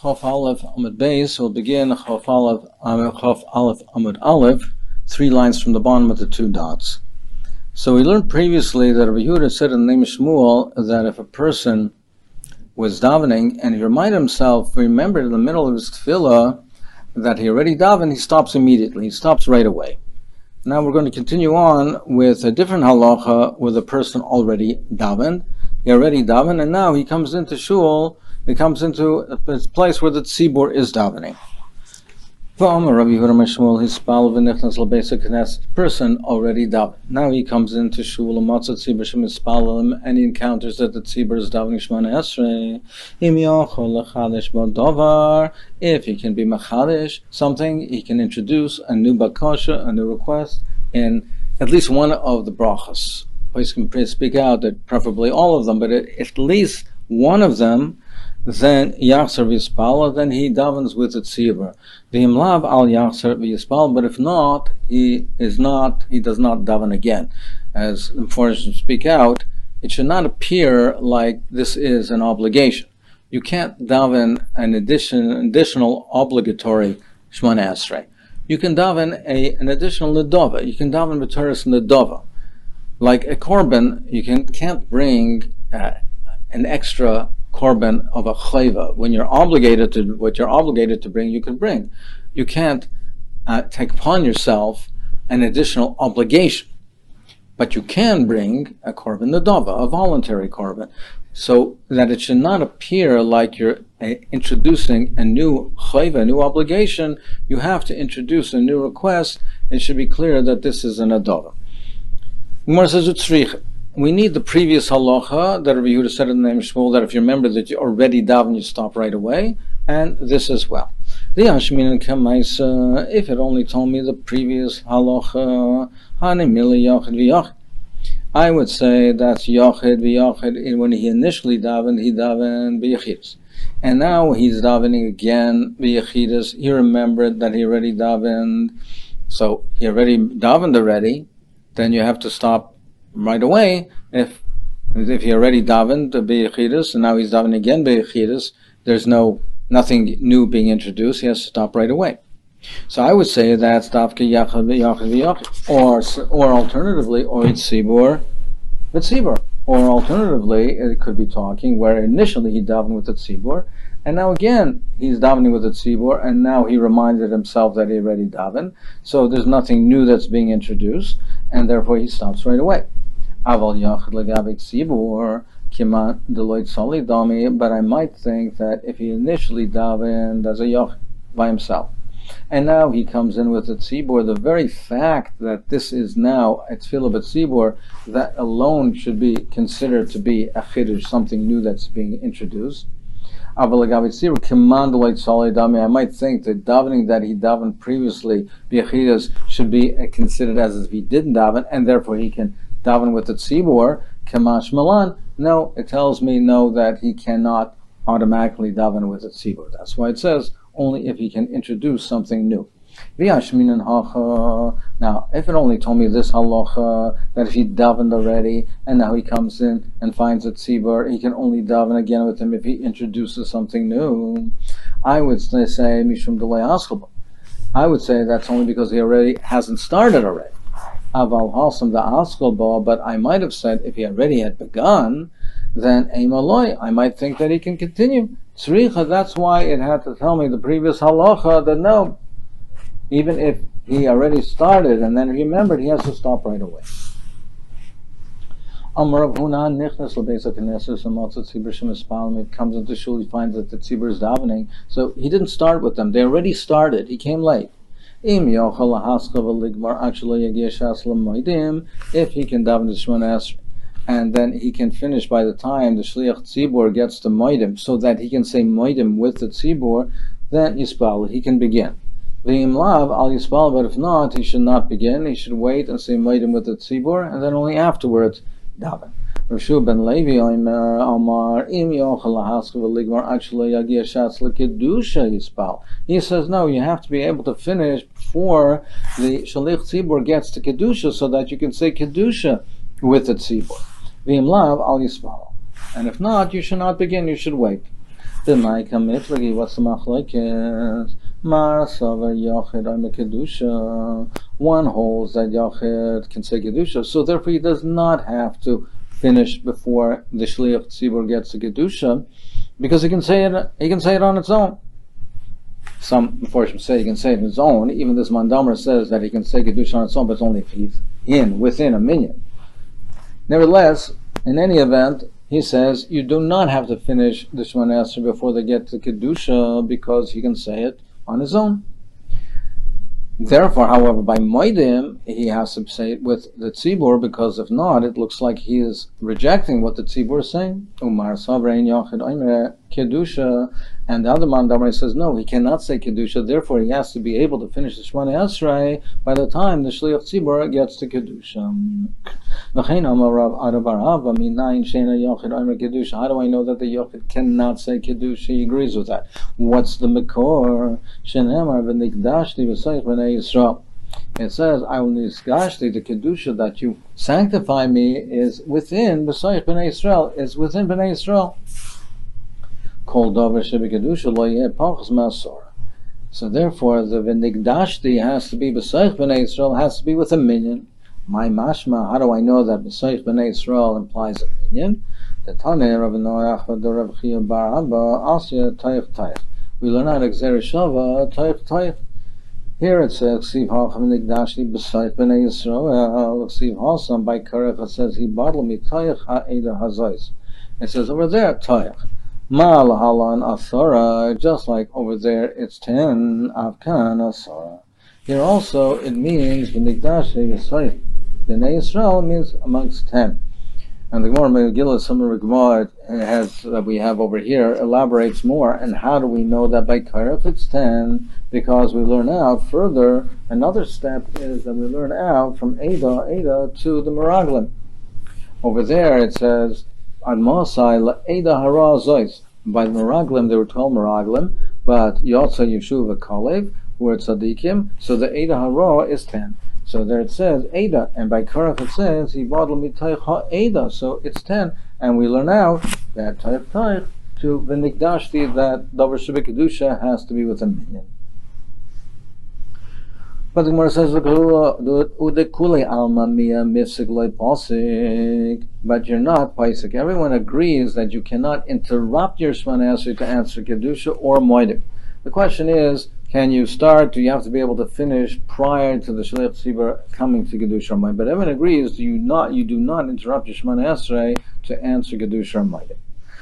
Chof Aleph Amud Beis will begin Chof Aleph Amud Aleph, 3 lines from the bottom of the 2 dots. So we learned previously that Rabbi Yehuda said in the name of Shmuel that if a person was davening and he reminded himself, remembered in the middle of his tefillah that he already davened, he stops immediately. He stops right away. Now we're going to continue on with a different halacha where the person already davened. He already davened, and now he comes into shul. He comes into a place where the tzibur is davening. The person already davened. Now he comes into shul and he encounters that the tzibur is davening Shemona Esrei. If he can be machadish something, he can introduce a new bakasha, a new request, in at least one of the brachas. Place can speak out that preferably all of them, but at least one of them. Then Yachzer v'Yispal, then he davens with the tzibur. V'Imlav al Yachzer v'Yispal, but if not, he does not daven again. As the Mepharshim speak out, it should not appear like this is an obligation. You can't daven an additional obligatory Shemona Esrei. You can daven an additional nedava. You can daven b'Toras nedava. Like a korban, you can't bring an extra korban of a chayva. When you're obligated to what you're obligated to bring, you can bring. You can't take upon yourself an additional obligation, but you can bring a korban nedava, a voluntary korban, so that it should not appear like you're introducing a new chayva, a new obligation. You have to introduce a new request. It should be clear that this is an nedava. Gemara says utzrich. We need the previous halacha that Rabbi Yehuda said in the name of Shmuel, that if you remember that you already daven, you stop right away, and this as well. If it only told me the previous halacha, I would say that's yachid v'yachid. When he initially davened, he davened b'yachidus, and now he's davening again b'yachidus. He remembered that he already davened, so he already davened already. Then you have to stop right away. If he already davened b'yachidus and now he's davening again b'yachidus, there's nothing new being introduced. He has to stop right away. So I would say that's dafka yachid v'yachid, or alternatively, or tzibur v'tzibur, or alternatively, it could be talking where initially he davened with the tzibur, and now again he's davening with the tzibur, and now he reminded himself that he already davened. So there's nothing new that's being introduced, and therefore he stops right away. Aval yachid legabe tzibur kima deloit soli dami, but I might think that if he initially davened as a yachid by himself, and now he comes in with a tzibur, the very fact that this is now a tefillah b'tzibur, that alone should be considered to be a chiddush, something new that's being introduced. I might think that davening that he davened previously b'yachidus should be considered as if he didn't daven, and therefore he can daven with the tzibur. Kamash malan. No, it tells me no, that he cannot automatically daven with the tzibur. That's why it says only if he can introduce something new. Now, if it only told me this halacha, that if he davened already and now he comes in and finds a tzibur, he can only daven again with him if he introduces something new, I would say mishum delay askelba. I would say that's only because he already hasn't started already. Aval halsam the askelba, but I might have said if he already had begun, then emaloi, I might think that he can continue. Tzricha, that's why it had to tell me the previous halacha that no, even if he already started and then remembered, he has to stop right away. It comes into shul, he finds that the tzibur is davening, so he didn't start with them. They already started. He came late. If he can daven the Shemona Esrei, and then he can finish by the time the shliach tzibur gets to moedim, so that he can say moedim with the tzibur, then yispal, he can begin. V'imlav al yispal, but if not, he should not begin. He should wait and say moedim with the tzibur, and then only afterwards daven. Rav Shua ben Levi Amar im yochel lahaskel v'ligmar actually yagia shatz lekedusha yispal. He says no, you have to be able to finish before the shaliach tzibur gets to kedusha, so that you can say kedusha with the tzibur. V'imlav al yispal, and if not, you should not begin. You should wait. B'maika mitlagi, what's the machlokes? Mar savar yachid omer kedusha. One holds that yachid can say kedusha, so therefore he does not have to finish before the shliach tzibur gets the kedusha, because he can say it. He can say it on its own. Some Mepharshim say he can say it on its own. Even this Mandamer says that he can say kedusha on its own, but it's only if he's within a minyan. Nevertheless, in any event, he says you do not have to finish the Shemona Esrei before they get to kedusha, because he can say it on his own. Therefore, however, by Moedim, he has to say it with the Tzibur, because if not, it looks like he is rejecting what the Tzibur is saying. Umar Savrein Yachid Omer Kedusha, and the other man Damar says no, he cannot say Kedusha, therefore he has to be able to finish the Shemona Esrei by the time the Shliach Tzibur gets to Kedusha. How do I know that the Yachid cannot say Kedusha? He agrees with that. What's the Mekor? It says, I will nisgashti, the Kedusha that you sanctify me is within B'Sayich B'nai Yisrael, is within B'nai Yisrael. Kol davar shebi Kedusha lo yeh pachas ma'asora. So therefore, the v'nigdashti has to be B'Sayich B'nai Yisrael, has to be with a minyan. My mashma, how do I know that B'Sayich B'nai Yisrael implies a minyan? The Tanei Rav Noach v'do Rav Chia bar Abba asya tayich tayich. We learn out Gzera Shava tayich tayich. Here it says, "Ksiv ha'cham nigdashti b'sayich b'nei Yisrael." Ksiv ha'sam by Karech it says, "He bottled me tayich ha'eda hazais." It says over there tayich. Ma'al halan asara, just like over there it's 10 avkan asara. Here also it means nigdashti b'sayich b'nei Yisrael means amongst 10. And the Gemara Megillah, some of the Gemara has that we have over here elaborates more. And how do we know that by Karech it's 10? Because we learn out further. Another step is that we learn out from Eda to the Meraglim. Over there it says on Mosai Eda Hara Zois. By the Meraglim there were 12 Meraglim, but Yotza Yeshuva Kalev were Tzadikim, so the Eda Hara is 10. So there it says Eda, and by Karach it says he bottled mitayich ha'eda, so it's 10, and we learn out that tayich to v'nigdashti that davar shebi kedusha has to be with a minyan. But the Gemara says udekuli alma mia mifsik loy pasik, but you're not paisik. Everyone agrees that you cannot interrupt your Shemona Esrei to answer kedusha or moedim. The question is, can you start? Do you have to be able to finish prior to the Shliach Tzibur coming to Kedusha Moedim? But everyone agrees you do not interrupt your Shemona Esrei to answer Kedusha Moedim.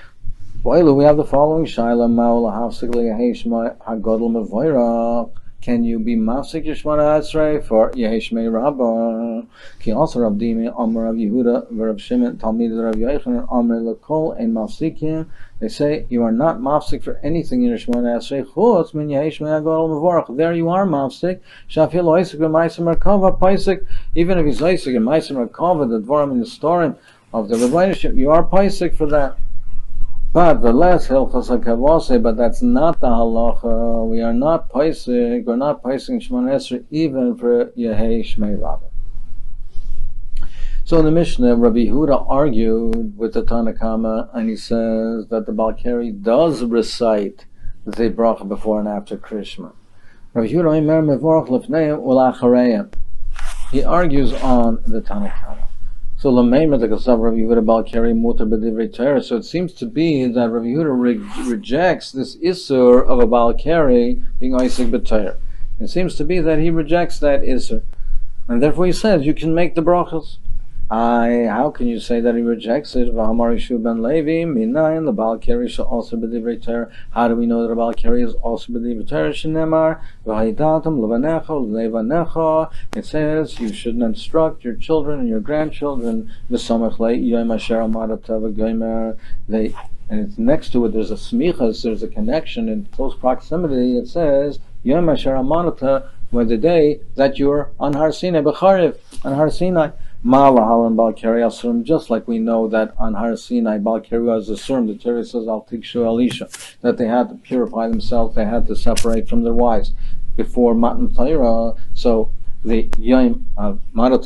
We have the following Shaila Ma'ula Hafsik Le'Yeheshma Hagodol Mevoira. Can you be mafsik your Shemona Esrei for Yeheshmei Rabbah? Ki also Rav Dimi Amar Rav Yehuda Rav Shimon Talmid Rav Yochanan Amar Lekol and Mafsikim. They say you are not mafsik for anything in your Shemona Esrei. Chutz min Yeheshmei Hagodol Mevorach. There you are mafsik. Shafil Oisik B'Maisim Merkava Paisik. Even if he's Oisik in Maisim Merkava, the Dvarim in the story of the Rebbeinu, you are Paisik for that. But the less hilchos hakavose, but that's not the halacha. We are not paisik. We're not paising Shemona Esrei even for Yehei Shmei Rabbah. So in the Mishnah, Rabbi Yehuda argued with the Tanakama, and he says that the Balkari does recite the bracha before and after Krishma. Rabbi Yehuda Omer mevorach lefneim ulachareim. He argues on the Tanakama. So Lameim the Kasav Rabbi Yehuda Balkari mutar b'divrei Torah. So it seems to be that Rabbi Yehuda rejects this isur of a Balkari being oisik b'Torah. It seems to be that he rejects that isur, and therefore he says you can make the brachas. How can you say that he rejects it? V'hamar Yishuv ben Levi minayin the Balkari shall also b'divrei Torah. How do we know that the Balkari is also b'divrei Torah? Shneimar v'haidatam levanecha levanecha. It says you should instruct your children and your grandchildren v'samach le'yom asher amadata v'gomer. And it's next to it. There's a smichas. There's a connection in close proximity. It says yom asher amadata, when the day that you're on Har Sinai b'chariv on Har Sinai. Ma'alahal and Balkari Asurim, just like we know that on Har Sinai, Balkari was Asurim, the Torah says, Al Tikshu Elisha, that they had to purify themselves, they had to separate from their wives before Matan Torah. So the Yom Marata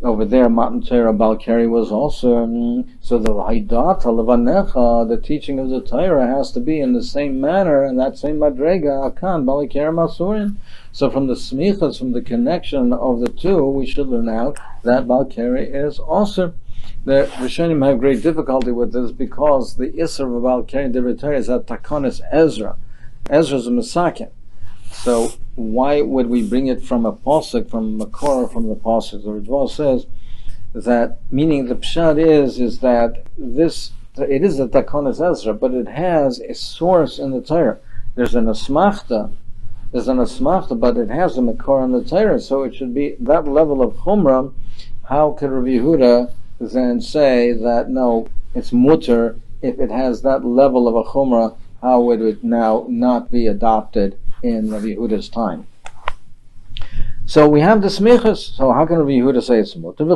over there, Matan Torah Balkari was also, so the Haidata Levanecha, the teaching of the Torah has to be in the same manner, and that same Madrega, Akan, Balkari Masurin. So from the smichas, from the connection of the two, we should learn out that Balkari is also. The Rishonim have great difficulty with this because the Isser of Balkari and Torah is at Takonis Ezra. Ezra's a Masakin. So why would we bring it from a pasuk, from Makor, from the pasuk? The Ritva says that, meaning the pshat is that this, it is a Takonis Ezra, but it has a source in the Torah. There's an asmachta, but it has a Makor in the Torah, so it should be that level of chumrah. How could Rabbi Yehuda then say that no, it's mutter if it has that level of a chumrah? How would it now not be adopted in Rabbi Yehuda's time? So we have the smichas. So how can Rabbi Yehuda say it's mutter?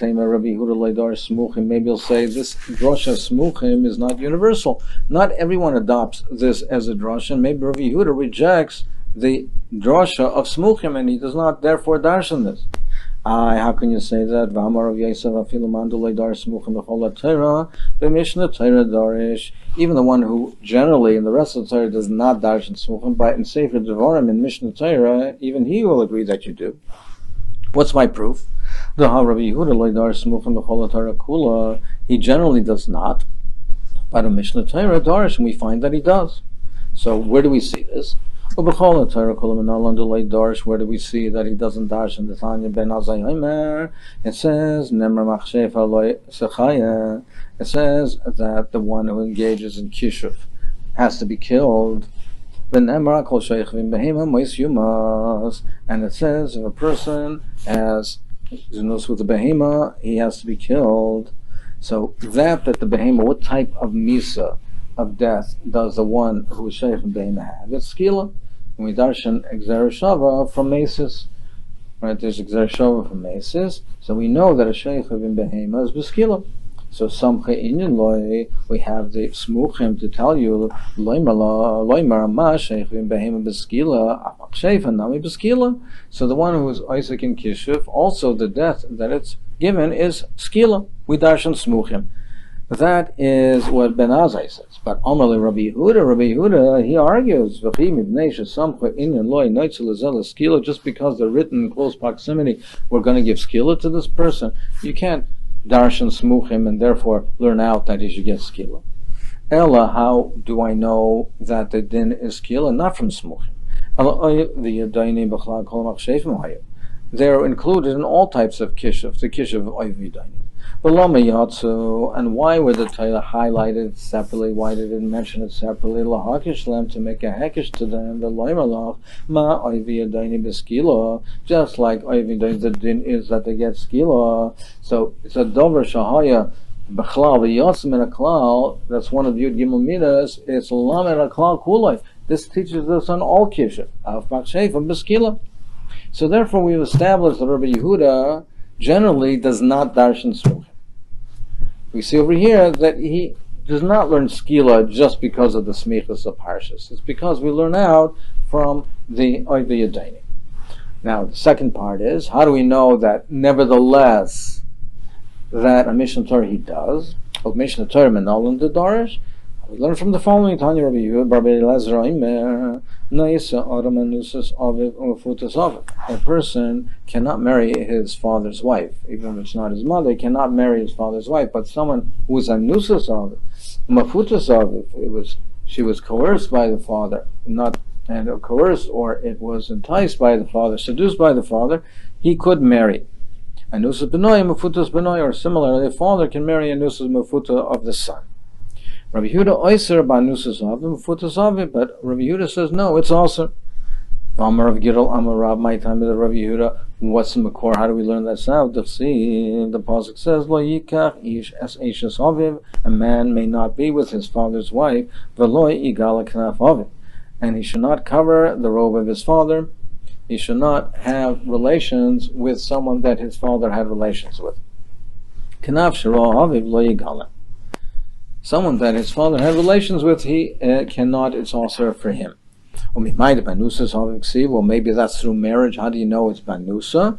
Maybe he'll say this drosha smuchim is not universal. Not everyone adopts this as a drosha. Maybe Rabbi Yehuda rejects the drosha of smuchim and he does not therefore darshan this. How can you say that? Even the one who generally in the rest of the Torah does not darshan smuchim, but in Sefer Devarim in Mishnah Torah, even he will agree that you do. What's my proof? He generally does not, but in Mishnah Torah Darish, and we find that he does. So where do we see this? Where do we see that he doesn't dash in the Tanya ben Azay? It says it says that the one who engages in kishuf has to be killed. And it says if a person has zunus with the behema, he has to be killed. So that the behema, what type of misa of death does the one who is sheikh in behema have? It's skila. And we darshan Exer Shava from Mesis. Right, there's Exer Shava from Mesis. So we know that a sheikh in behema is beskila. So Samcha Inyan Loi, we have the Smuchim to tell you Loimar Ma sheikh in behema beskila, Sheikh Nami beskila. So the one who is Isaac in Kishuf, also the death that it's given is skila. We darshan Smuchim. That is what Ben Azai says. But Amalei Rabbi Yehuda, he argues, just because they're written in close proximity, we're going to give skila to this person. You can't darshan smuchim and therefore learn out that he should get skila. Ella, how do I know that the din is skila? Not from smuchim. They're included in all types of kishuf, the kishuf of oiv daini. And why were the Torah highlighted separately? Why did it mention it separately? To make a hekish to them. Just like the din is that they get skila. So it's a dover shahaya b'chlal v'yosim in a klal. That's one of Yud Gimel Midas. It's lam in a klal kulay. This teaches us on all kishuf of b'shef and b'skila. So therefore, we've established that Rabbi Yehuda generally does not darshan smuchim. We see over here that he does not learn skila just because of the smichas of parshas. It's because we learn out from the Oiv Yadaini. Now, the second part is, how do we know that nevertheless that a Mishnah Torah he does? Of Mishnah Torah Menal the Darish. We learn from the following Tanya Rabbi Yehuda Bar Elazar Imer Naisa Adam Anusas Aviv Ufutas Aviv. A person cannot marry his father's wife, even if it's not his mother. He cannot marry his father's wife, but someone who is Anusas Aviv, Mafutas Aviv, she was coerced by the father, coerced, or it was enticed by the father, seduced by the father, he could marry. Anusas Benoy, Mafutas Benoy, or similarly, a father can marry Anusas Mafuta of the son. Rabbi Yehuda oiser ba'nusas avim futas avim, but Rabbi Yehuda says no, it's also Amar of Gidol, Amar Rab, my time of the Rabbi Yehuda. What's the makor? How do we learn that sound? The pasuk says Lo yikach ish es eishes aviv. A man may not be with his father's wife, v'lo igala knaf avim, and he should not cover the robe of his father. He should not have relations with someone that his father had relations with. Knaf shiro aviv lo yigala. Someone that his father had relations with, he cannot, it's also for him. Well, maybe that's through marriage. How do you know it's banusa?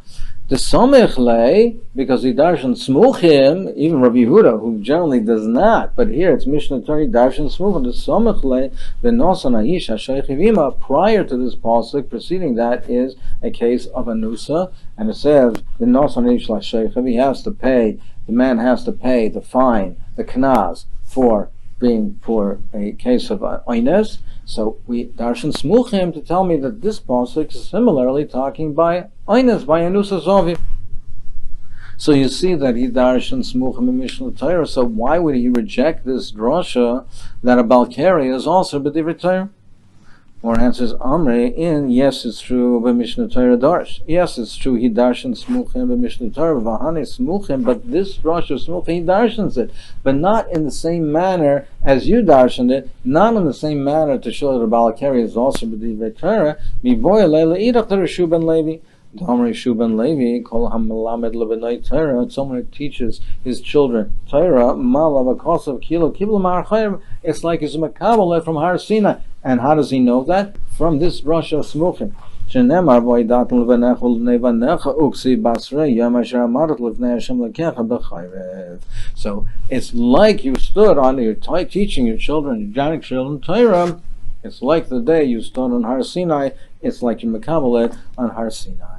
The Somech lay, because he darshan smuchim, even Rabbi Yehuda, who generally does not, but here it's Mishnah Torah darshan smuchim. The Somech lay, the Nosan Aish Hashaychivima. Prior to this pasuk, preceding that is a case of anusa, and it says the Nosan Aish Hashaychiv. He has to pay. The man has to pay the fine, the knaz, for a case of oines. So we darshan smuchim to tell me that this pasuk is similarly talking by oines, by anusa zovi. So you see that he darshan smuchim in Mishnah Torah. So why would he reject this drasha that a balkari is also b'divrei Torah? Or answers Amre in, yes, it's true by Mishnah Torah darsh. Yes, it's true he darshan smuchim by Mishnah Torah v'hane smuchim, but this drasha smuchim he darshans it, but not in the same manner as you darshan it, not in the same manner to show that the balakari is also b'divrei Torah. Mivoy leila idach Rashu ben Levi. Damri Shuban Levi, Kol Hamalamed Lebenai Torah, someone who teaches his children Torah, Malavakosov Kilo Kibla Marchayim, it's like he's a Makabale from Har Sinai. And how does he know that? From this brush of Smuchim. Shenemar Voidat Levenechel Nevanecha Uksi Basre Yamashar Marat Levnei Hashem Lekecha Bechayrev. So it's like you stood on your teaching your children, your young children Torah. It's like the day you stood on Har Sinai. It's like your Makabalet on Har Sinai.